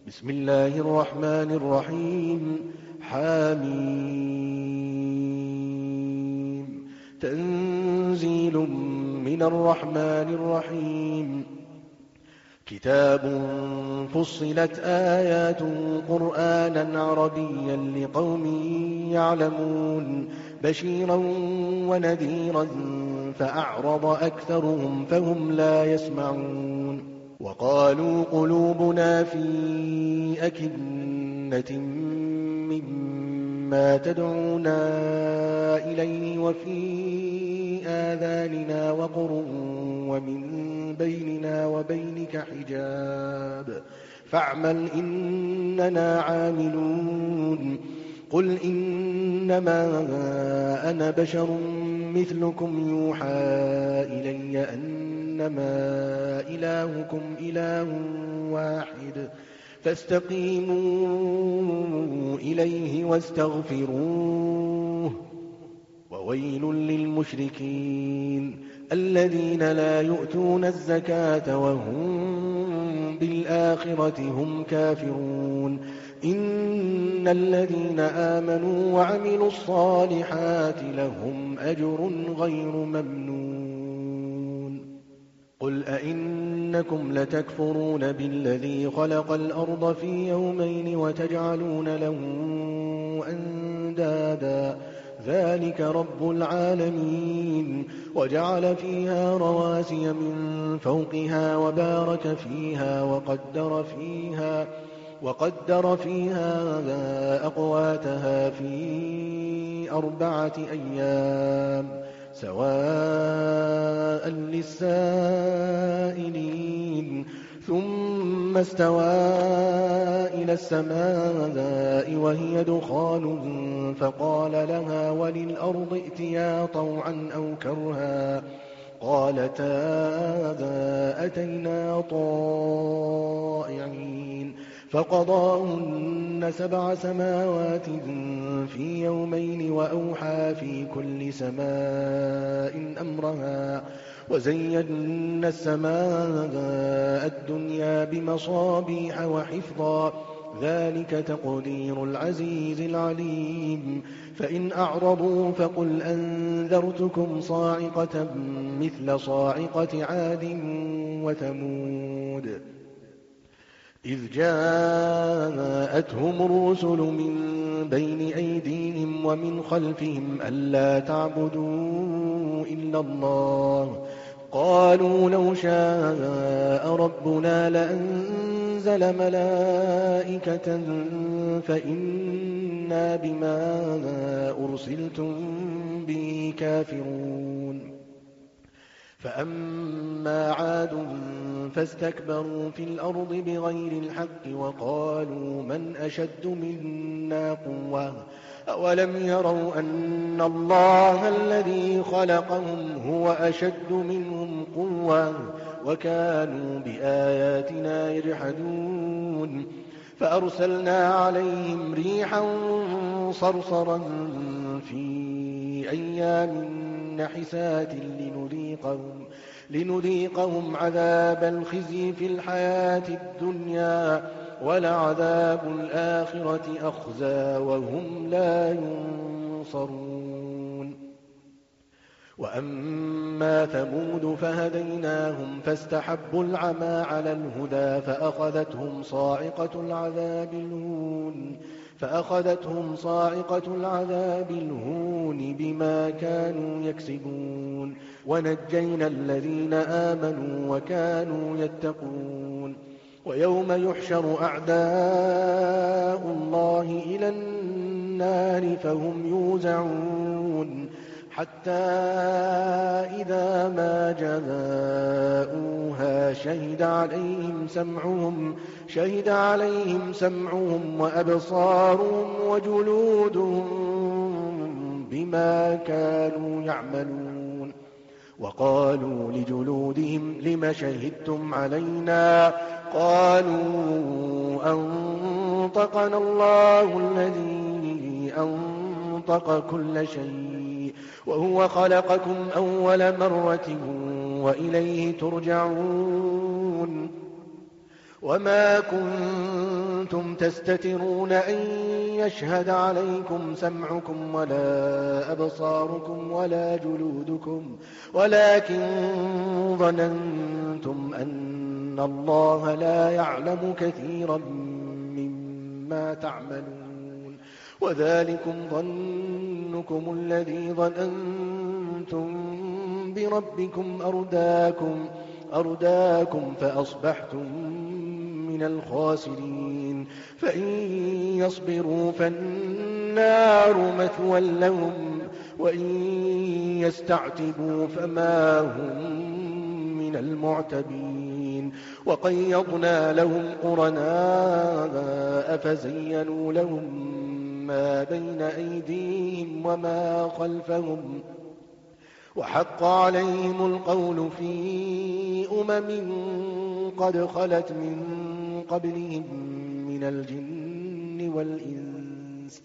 بسم الله الرحمن الرحيم. حميم. تنزيل من الرحمن الرحيم. كتاب فصلت آيات قرآنا عربيا لقوم يعلمون بشيرا ونذيرا فأعرض أكثرهم فهم لا يسمعون. وقالوا قلوبنا في أكنة مما تدعونا إليه وفي آذاننا وقر ومن بيننا وبينك حجاب فاعمل إننا عاملون. قل إنما أنا بشر مثلكم يوحى إلي أنما إلهكم إله واحد فاستقيموا إليه واستغفروه. وويل للمشركين الذين لا يؤتون الزكاة وهم بالآخرة هم كافرون. إن الذين آمنوا وعملوا الصالحات لهم أجر غير ممنون. قل أئنكم لتكفرون بالذي خلق الأرض في يومين وتجعلون له أندادا ذلك رب العالمين. وجعل فيها رواسي من فوقها وبارك فيها وقدر فيها أقواتها في 4 أيام سواء للسائلين. ثم استوى إلى السماء وهي دخان فقال لها وللأرض ائتيا طوعا أو كرها قالتا أتينا طائعين. فقضاهن 7 سماوات في يومين وأوحى في كل سماء أمرها وزينا السماء الدنيا بمصابيح وحفظا ذلك تقدير العزيز العليم. فإن أعرضوا فقل أنذرتكم صاعقة مثل صاعقة عاد وثمود إذ جاءتهم الرسل من بين أيديهم ومن خلفهم ألا تعبدوا إلا الله قالوا لو شاء ربنا لأنزل ملائكة فإنا بما أرسلتم به كافرون. فأما عاد فاستكبروا في الأرض بغير الحق وقالوا من أشد منا قوة أولم يروا أن الله الذي خلقهم هو أشد منهم قوة وكانوا بآياتنا يجحدون. فأرسلنا عليهم ريحا صرصرا في أيام نحسات لنذيقهم عذاب الخزي في الحياة الدنيا ولعذاب الآخرة أخزى وهم لا ينصرون. وأما ثمود فهديناهم فاستحبوا العمى على الهدى فأخذتهم صاعقة العذاب الهون بما كانوا يكسبون. ونجينا الذين آمنوا وكانوا يتقون. ويوم يحشر أعداء الله إلى النار فهم يوزعون حتى إذا ما جاءوها شهد عليهم سمعهم وأبصارهم وجلودهم بما كانوا يعملون. وقالوا لجلودهم لم شهدتم علينا قالوا أنطقنا الله الذي أنطق كل شيء وهو خلقكم أول مرة وإليه ترجعون. وما كنتم كنتم تستترون أن يشهد عليكم سمعكم ولا أبصاركم ولا جلودكم ولكن ظننتم أن الله لا يعلم كثيرا مما تعملون وذلكم ظنكم الذي ظننتم بربكم أرداكم فأصبحتم من الخاسرين فإن يصبروا فالنار مثوى لهم وإن يستعتبوا فما هم من المعتبين وقيضنا لهم قرناء فزينوا لهم ما بين أيديهم وما خلفهم وحق عليهم القول في قد خلت من قبلهم من الجن والإنس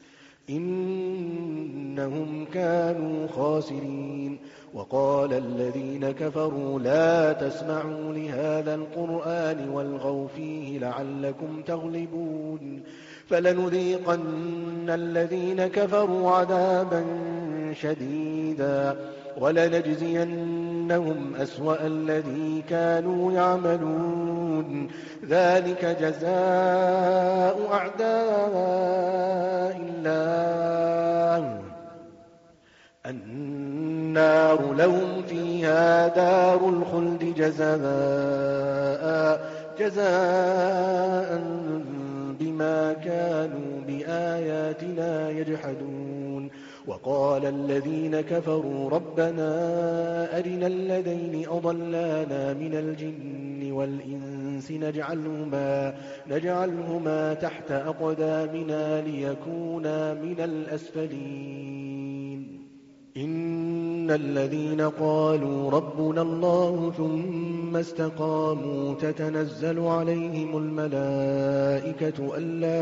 إنهم كانوا خاسرين وقال الذين كفروا لا تسمعوا لهذا القرآن والغوا فيه لعلكم تغلبون فلنذيقن الذين كفروا عذابا شديدا ولنجزينهم أسوأ الذي كانوا يعملون ذلك جزاء أعداء الله النار لهم فيها دار الخلد جزاء بما كانوا بآياتنا يجحدون وقال الذين كفروا ربنا أرنا الذين أضلانا من الجن والإنس نجعلهما تحت أقدامنا ليكونا من الأسفلين إن الذين قالوا ربنا الله ثم استقاموا تتنزل عليهم الملائكة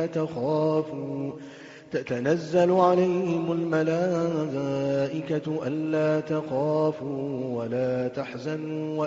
ألا تخافوا ولا تحزنوا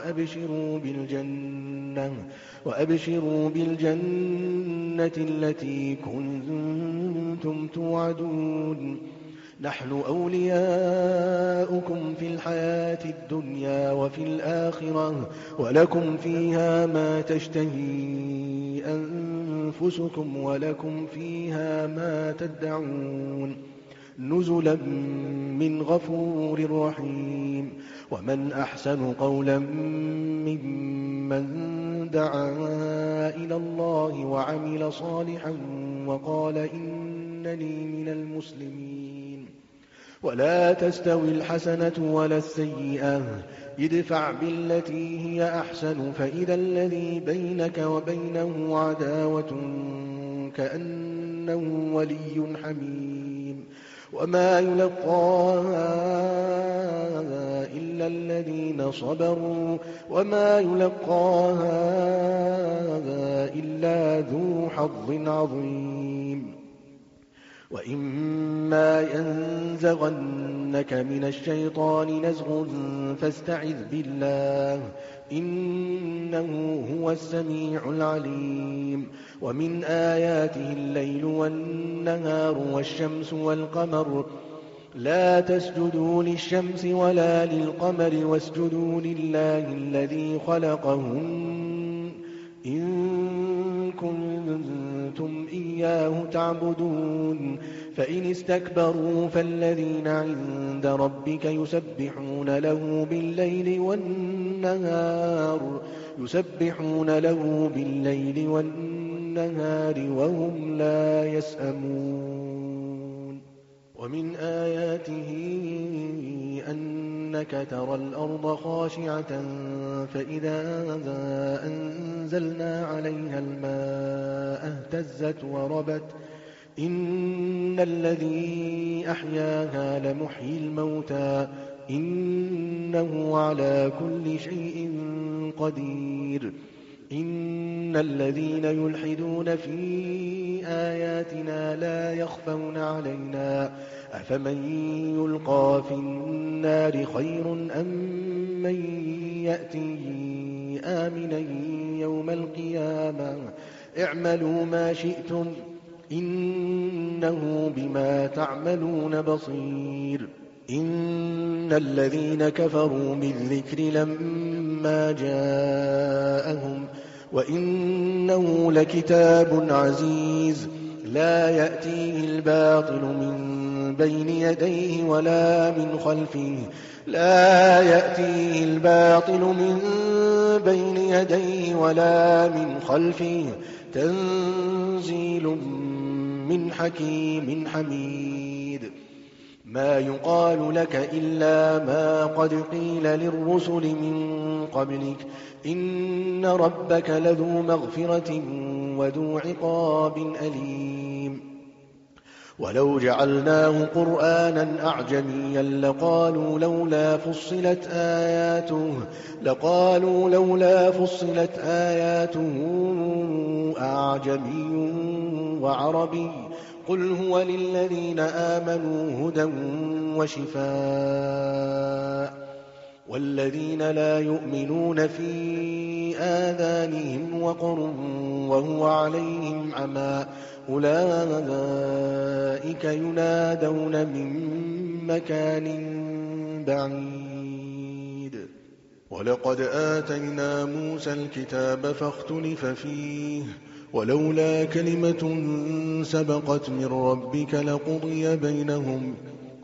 وأبشروا بالجنة التي كنتم توعدون نحن أولياؤكم في الحياة الدنيا وفي الآخرة ولكم فيها ما تشتهي أنفسكم ولكم فيها ما تدعون نزلا من غفور رحيم ومن أحسن قولا ممن دعا إلى الله وعمل صالحا وقال إنني من المسلمين ولا تستوي الحسنة ولا السيئة ادفع بالتي هي أحسن فإذا الذي بينك وبينه عداوة كأنه ولي حميم وما يلقاها إلا الذين صبروا وما يلقاها إلا ذو حظ عظيم وإما ينزغنك من الشيطان نزغ فاستعذ بالله إنه هو السميع العليم ومن آياته الليل والنهار والشمس والقمر لا تسجدوا للشمس ولا للقمر واسجدوا لله الذي خلقهن إن كنتم إياه تعبدون فإن استكبروا فالذين عند ربك يسبحون له بالليل والنهار وهم لا يسأمون ومن آياته أنك ترى الأرض خاشعة فإذا أنزلنا عليها الماء اهتزت وربت إن الذي أحياها لمحيي الموتى إنه على كل شيء قدير إن الذين يلحدون في آياتنا لا يخفون علينا أفمن يلقى في النار خير أم من يأتي آمنا يوم القيامة اعملوا ما شئتم إنه بما تعملون بصير. إن الذين كفروا بالذكر لما جاءهم وإنه لكتاب عزيز لا يأتيه الباطل من بين يديه ولا من خلفه تنزيل من حكيم حميد. ما يقال لك إلا ما قد قيل للرسل من قبلك إن ربك لذو مغفرة وذو عقاب أليم. ولو جعلناه قرآنا أعجميا لقالوا لولا فصلت آياته أعجمي وعربي قل هو للذين آمنوا هدى وشفاء والذين لا يؤمنون في آذانهم وقر وهو عليهم عمى أولئك ينادون من مكان بعيد. ولقد آتينا موسى الكتاب فاختلف فيه ولولا كلمة سبقت من ربك لقضي بينهم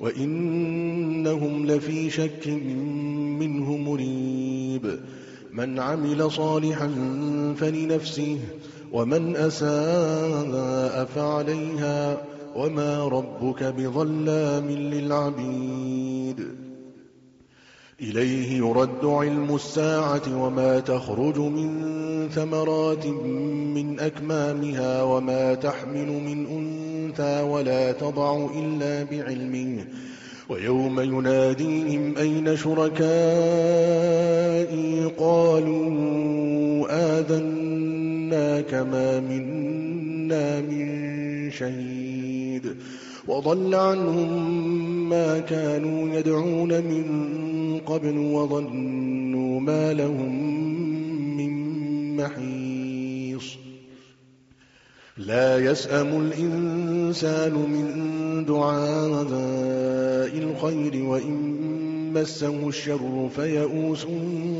وإنهم لفي شك منه مريب. من عمل صالحا فلنفسه ومن أساء فعليها وما ربك بظلام للعبيد. إليه يرد علم الساعة وما تخرج من ثمرات من أكمامها وما تحمل من أنثى ولا تضع إلا بعلمه ويوم يناديهم أين شركائي قالوا آذناك ما منا من شهيد وضل عنهم ما كانوا يدعون من قبل وظنوا ما لهم من محيص. لا يسأم الإنسان من دعاء الخير وإن مسه الشر فيئوس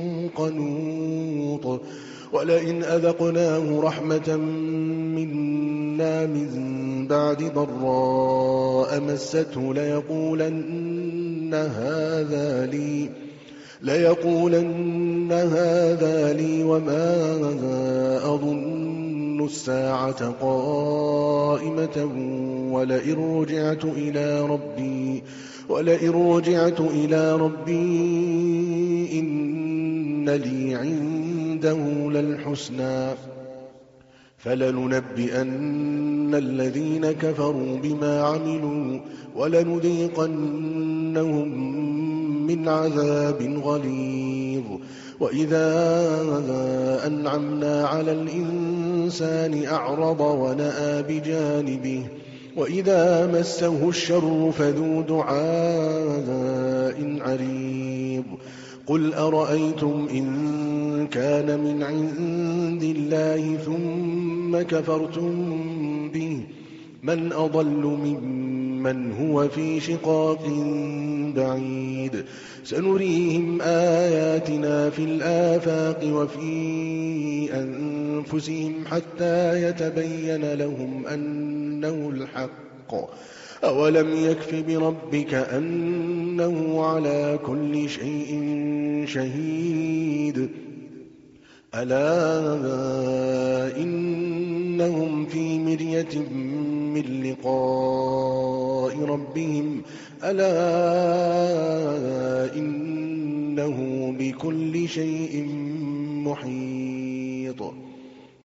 قنوط. ولئن أذقناه رحمة منا من بعد ضراء مسته ليقولن هذا لي وما أظن الساعة قائمة ولئن رجعت إلى ربي إن لي عنده للحسنى فلننبئن الذين كفروا بما عملوا ولنذيقنهم من عذاب غليظ. وإذا أنعمنا على الإنسان أعرض ونأى بجانبه وإذا مسه الشر فذو دعاء عريض. قل أرأيتم إن كان من عند الله ثم كفرتم به من أضل ممن هو في شقاق بعيد. سنريهم آياتنا في الآفاق وفي أنفسهم حتى يتبين لهم أنه الحق. أولم يكف بربك أنه على كل شيء شهيد. ألا إنهم في مرية من لقاء ربهم ألا إنه بكل شيء محيط.